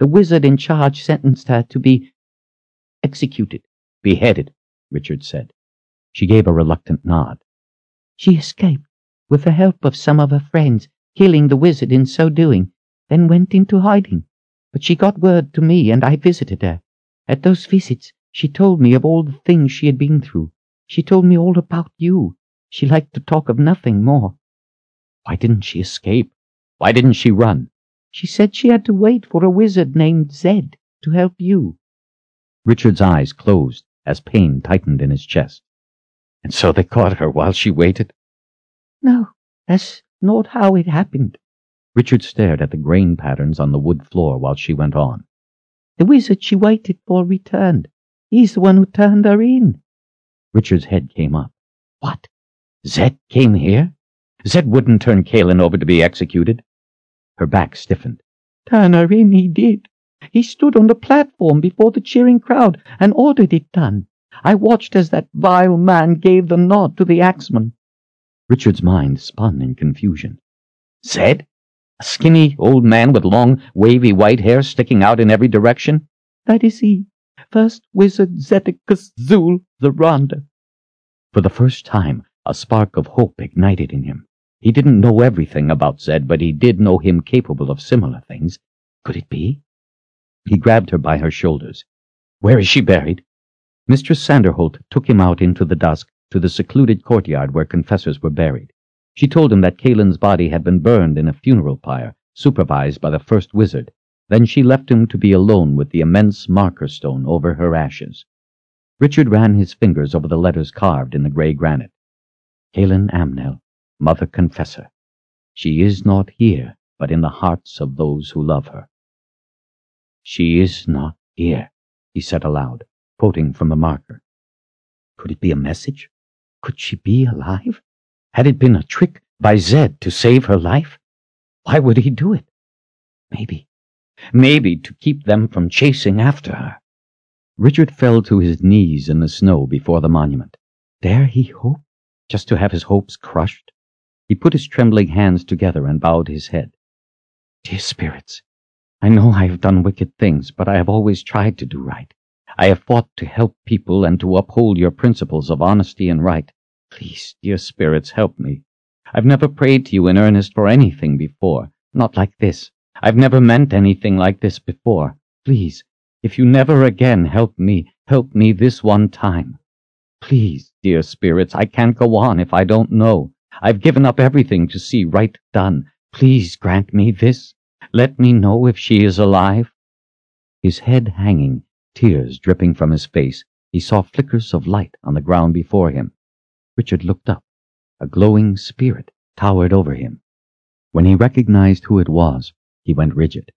The wizard in charge sentenced her to be executed. Beheaded, Richard said. She gave a reluctant nod. She escaped, with the help of some of her friends, killing the wizard in so doing, then went into hiding. But she got word to me, and I visited her. At those visits, she told me of all the things she had been through. She told me all about you. She liked to talk of nothing more. Why didn't she escape? Why didn't she run? She said she had to wait for a wizard named Zed to help you. Richard's eyes closed as pain tightened in his chest. And so they caught her while she waited? No, that's not how it happened. Richard stared at the grain patterns on the wood floor while she went on. The wizard she waited for returned. He's the one who turned her in. Richard's head came up. What? Zed came here? Zed wouldn't turn Kaelin over to be executed. Her back stiffened. Turn her in, he did. He stood on the platform before the cheering crowd and ordered it done. I watched as that vile man gave the nod to the axeman. Richard's mind spun in confusion. Zed? A skinny old man with long, wavy white hair sticking out in every direction? That is he. First Wizard Zeticus Zul Zaranda. For the first time, a spark of hope ignited in him. He didn't know everything about Zed, but he did know him capable of similar things. Could it be? He grabbed her by her shoulders. Where is she buried? Mistress Sanderholt took him out into the dusk to the secluded courtyard where confessors were buried. She told him that Kaelin's body had been burned in a funeral pyre, supervised by the first wizard. Then she left him to be alone with the immense marker stone over her ashes. Richard ran his fingers over the letters carved in the grey granite. Kaelin Amnel, Mother Confessor. She is not here, but in the hearts of those who love her. She is not here, he said aloud, quoting from the marker. Could it be a message? Could she be alive? Had it been a trick by Zed to save her life? Why would he do it? Maybe to keep them from chasing after her. Richard fell to his knees in the snow before the monument. Dare he hope, just to have his hopes crushed? He put his trembling hands together and bowed his head. Dear spirits, I know I have done wicked things, but I have always tried to do right. I have fought to help people and to uphold your principles of honesty and right. Please, dear spirits, help me. I've never prayed to you in earnest for anything before, not like this. I've never meant anything like this before. Please, if you never again help me this one time. Please, dear spirits, I can't go on if I don't know. I've given up everything to see right done. Please grant me this. Let me know if she is alive. His head hanging, tears dripping from his face, he saw flickers of light on the ground before him. Richard looked up. A glowing spirit towered over him. When he recognized who it was, he went rigid.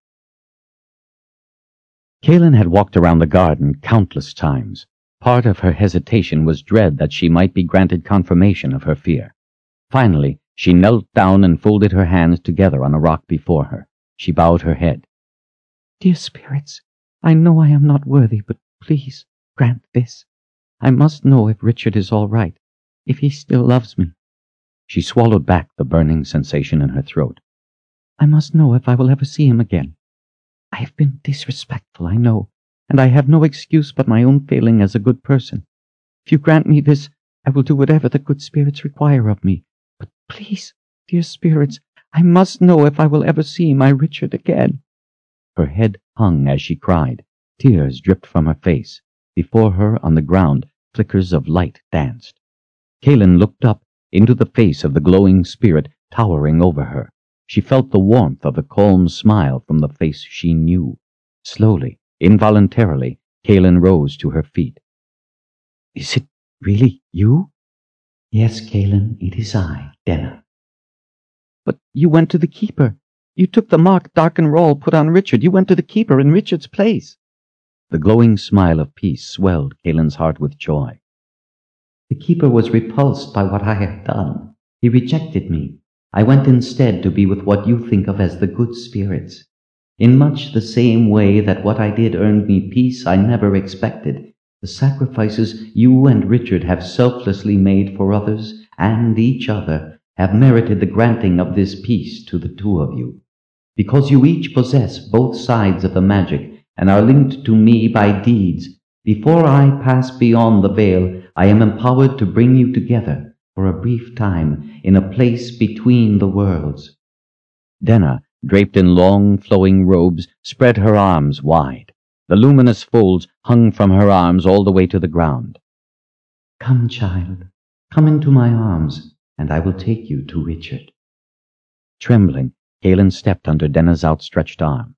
Kaelin had walked around the garden countless times. Part of her hesitation was dread that she might be granted confirmation of her fear. Finally, she knelt down and folded her hands together on a rock before her. She bowed her head. Dear spirits, I know I am not worthy, but please grant this. I must know if Richard is all right, if he still loves me. She swallowed back the burning sensation in her throat. I must know if I will ever see him again. I have been disrespectful, I know, and I have no excuse but my own failing as a good person. If you grant me this, I will do whatever the good spirits require of me. But please, dear spirits, I must know if I will ever see my Richard again. Her head hung as she cried. Tears dripped from her face. Before her, on the ground, flickers of light danced. Kaelin looked up into the face of the glowing spirit towering over her. She felt the warmth of a calm smile from the face she knew. Slowly, involuntarily, Kaelin rose to her feet. Is it really you? Yes, Kaelin, it is I, Denna. But you went to the Keeper. You took the mark Darkenrall put on Richard. You went to the Keeper in Richard's place. The glowing smile of peace swelled Kaelin's heart with joy. The Keeper was repulsed by what I had done. He rejected me. I went instead to be with what you think of as the good spirits. In much the same way that what I did earned me peace I never expected, the sacrifices you and Richard have selflessly made for others and each other have merited the granting of this peace to the two of you. Because you each possess both sides of the magic and are linked to me by deeds, before I pass beyond the veil, I am empowered to bring you together for a brief time in a place between the worlds." Denna, draped in long, flowing robes, spread her arms wide. The luminous folds hung from her arms all the way to the ground. "Come, child, come into my arms, and I will take you to Richard." Trembling, Kaelin stepped under Denna's outstretched arm.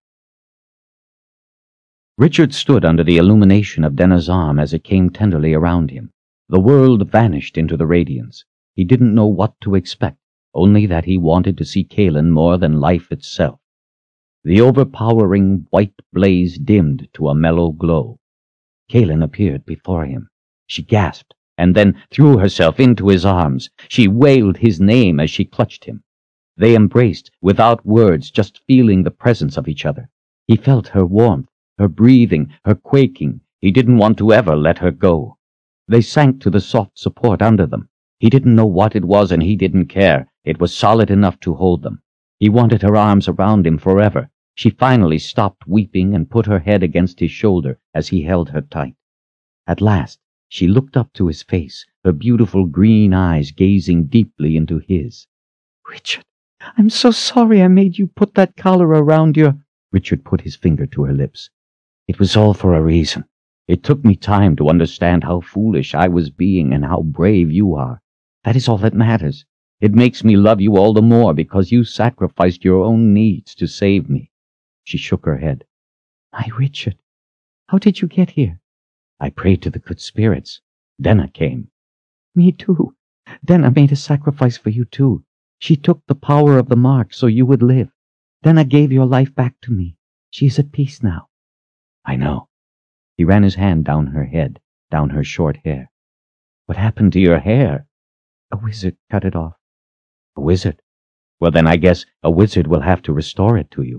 Richard stood under the illumination of Denna's arm as it came tenderly around him. The world vanished into the radiance. He didn't know what to expect, only that he wanted to see Kaelin more than life itself. The overpowering white blaze dimmed to a mellow glow. Kaelin appeared before him. She gasped, and then threw herself into his arms. She wailed his name as she clutched him. They embraced, without words, just feeling the presence of each other. He felt her warmth, her breathing, her quaking. He didn't want to ever let her go. They sank to the soft support under them. He didn't know what it was, and he didn't care. It was solid enough to hold them. He wanted her arms around him forever. She finally stopped weeping and put her head against his shoulder as he held her tight. At last, she looked up to his face, her beautiful green eyes gazing deeply into his. "Richard, I'm so sorry I made you put that collar around your—" Richard put his finger to her lips. "It was all for a reason. It took me time to understand how foolish I was being and how brave you are. That is all that matters. It makes me love you all the more because you sacrificed your own needs to save me." She shook her head. "My Richard, how did you get here?" "I prayed to the good spirits. Denna came." "Me too. Denna made a sacrifice for you too. She took the power of the mark so you would live. Denna gave your life back to me. She is at peace now." "I know." He ran his hand down her head, down her short hair. "What happened to your hair?" "A wizard cut it off." "A wizard? Well, then I guess a wizard will have to restore it to you."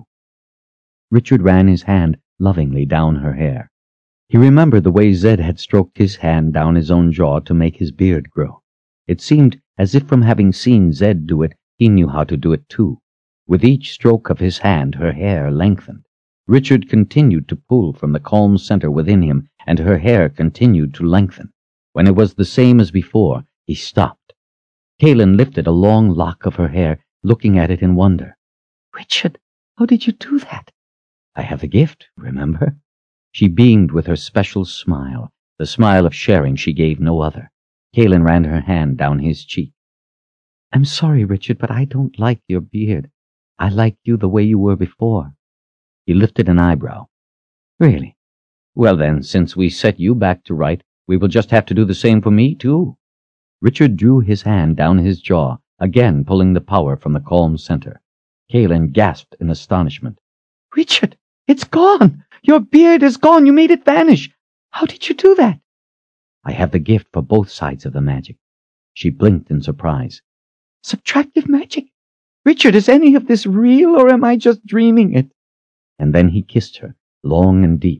Richard ran his hand lovingly down her hair. He remembered the way Zed had stroked his hand down his own jaw to make his beard grow. It seemed as if from having seen Zed do it, he knew how to do it too. With each stroke of his hand, her hair lengthened. Richard continued to pull from the calm center within him, and her hair continued to lengthen. When it was the same as before, he stopped. Kaelin lifted a long lock of her hair, looking at it in wonder. "Richard, how did you do that?" "I have the gift, remember?" She beamed with her special smile, the smile of sharing she gave no other. Kaelin ran her hand down his cheek. "I'm sorry, Richard, but I don't like your beard. I like you the way you were before." He lifted an eyebrow. "Really? Well then, since we set you back to right, we will just have to do the same for me too." Richard drew his hand down his jaw, again pulling the power from the calm center. Kaelin gasped in astonishment. "Richard, it's gone! Your beard is gone! You made it vanish! How did you do that?" "I have the gift for both sides of the magic." She blinked in surprise. "Subtractive magic? Richard, is any of this real, or am I just dreaming it?" And then he kissed her, long and deep.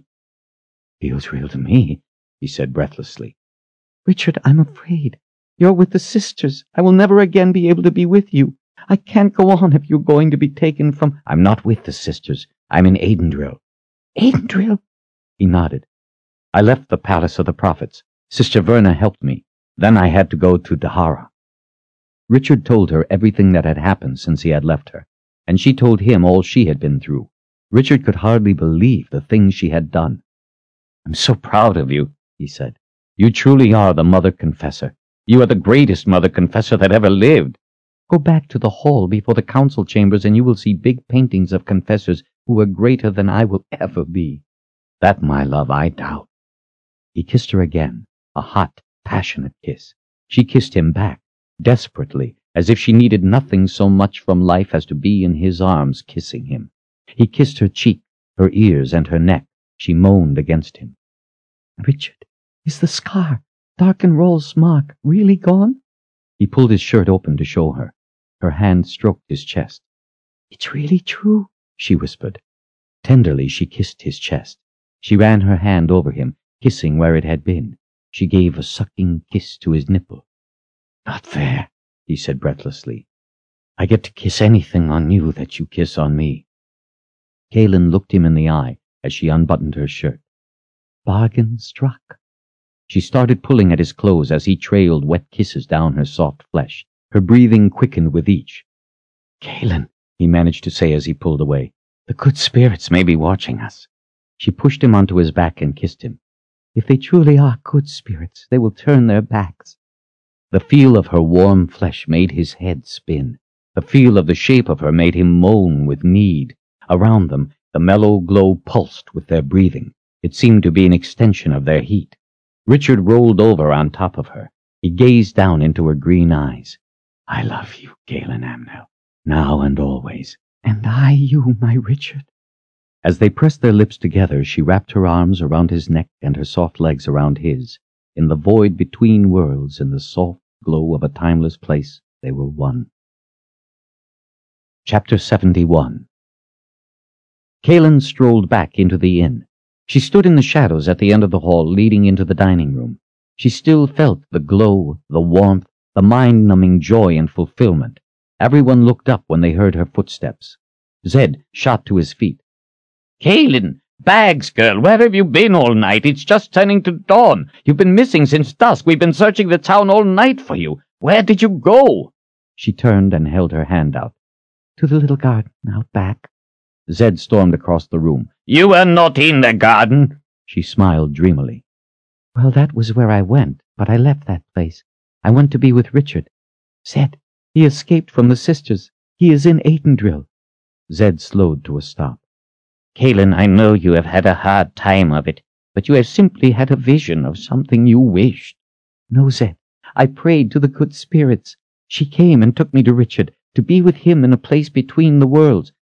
"Feels real to me," he said breathlessly. "Richard, I'm afraid. You're with the sisters. I will never again be able to be with you. I can't go on if you're going to be taken from—" "I'm not with the sisters. I'm in Aidendrill." "Aidendrill?" He nodded. "I left the Palace of the Prophets. Sister Verna helped me. Then I had to go to Dahara." Richard told her everything that had happened since he had left her, and she told him all she had been through. Richard could hardly believe the things she had done. "I'm so proud of you," he said. "You truly are the Mother Confessor. You are the greatest Mother Confessor that ever lived. Go back to the hall before the council chambers and you will see big paintings of confessors who are greater than I will ever be." "That, my love, I doubt." He kissed her again, a hot, passionate kiss. She kissed him back, desperately, as if she needed nothing so much from life as to be in his arms kissing him. He kissed her cheek, her ears, and her neck. She moaned against him. "Richard, is the scar, Darken Roll's mark, really gone?" He pulled his shirt open to show her. Her hand stroked his chest. "It's really true," she whispered. Tenderly she kissed his chest. She ran her hand over him, kissing where it had been. She gave a sucking kiss to his nipple. "Not fair," he said breathlessly. "I get to kiss anything on you that you kiss on me. Kaelin looked him in the eye as she unbuttoned her shirt. Bargain struck. She started pulling at his clothes as he trailed wet kisses down her soft flesh. Her breathing quickened with each. "Kaelin," he managed to say as he pulled away, "the good spirits may be watching us." She pushed him onto his back and kissed him. "If they truly are good spirits, they will turn their backs." The feel of her warm flesh made his head spin. The feel of the shape of her made him moan with need. Around them, the mellow glow pulsed with their breathing. It seemed to be an extension of their heat. Richard rolled over on top of her. He gazed down into her green eyes. "I love you, Kaelin Amnell, now and always." "And I you, my Richard." As they pressed their lips together, she wrapped her arms around his neck and her soft legs around his. In the void between worlds, in the soft glow of a timeless place, they were one. Chapter 71. Kaelin strolled back into the inn. She stood in the shadows at the end of the hall leading into the dining room. She still felt the glow, the warmth, the mind-numbing joy and fulfillment. Everyone looked up when they heard her footsteps. Zed shot to his feet. "Kaelin! Bags, girl, where have you been all night? It's just turning to dawn. You've been missing since dusk. We've been searching the town all night for you. Where did you go?" She turned and held her hand out. "To the little garden out back." Zed stormed across the room. "You were not in the garden." She smiled dreamily. "Well, that was where I went, but I left that place. I went to be with Richard. Zed, he escaped from the sisters. He is in Aitendrill." Zed slowed to a stop. "Kaelin, I know you have had a hard time of it, but you have simply had a vision of something you wished." "No, Zed. I prayed to the good spirits. She came and took me to Richard, to be with him in a place between the worlds.